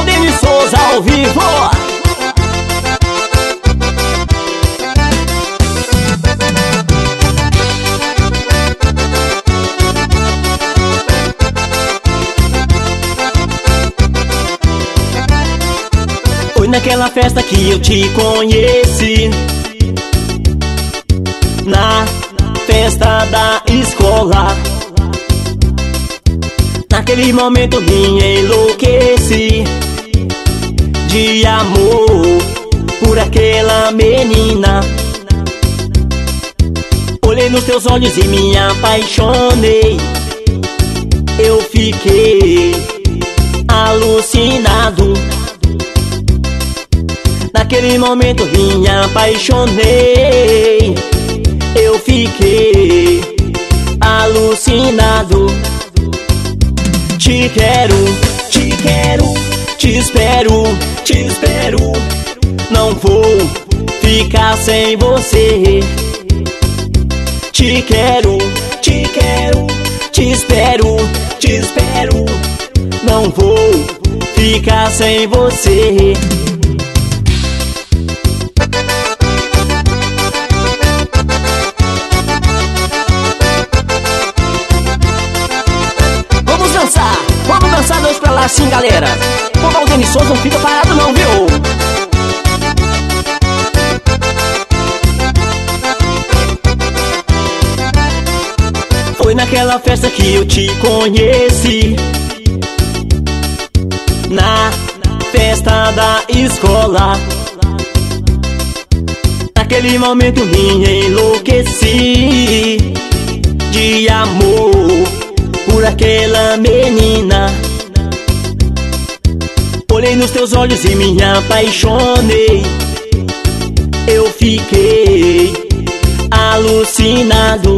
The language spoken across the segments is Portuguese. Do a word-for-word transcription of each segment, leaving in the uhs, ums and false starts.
Denis Souza ao vivo. Foi naquela festa que eu te conheci, na festa da escola. Naquele momento me enlouqueci de amor por aquela menina. Olhei nos teus olhos e me apaixonei. Eu fiquei alucinado. Naquele momento me apaixonei. Eu fiquei alucinado. Te quero, te quero, te espero, te espero. Não vou ficar sem você. Te quero, te quero, te espero, te espero. Não vou ficar sem você. Vamos dançar dois pra lá assim, galera. Pô, o Denis Souza não fica parado não, viu? Foi naquela festa que eu te conheci, na festa da escola. Naquele momento me enlouqueci de amor por aquela menina. Olhei nos teus olhos e me apaixonei. Eu fiquei alucinado.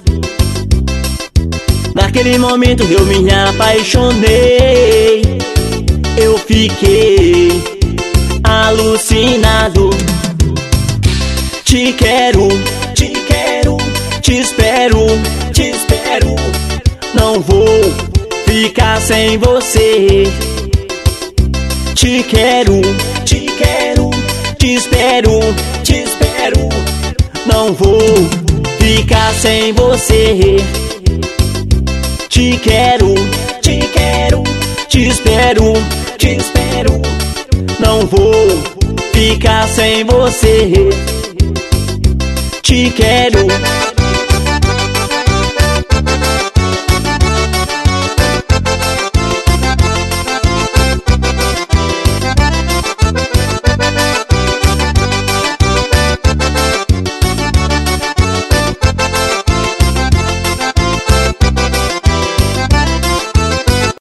Naquele momento eu me apaixonei. Eu fiquei alucinado. Te quero, te quero, te espero, te espero. Não vou ficar sem você. Te quero, te quero, te espero, te espero. Não vou ficar sem você. Te quero, te quero, te espero, te espero. Não vou ficar sem você. Te quero.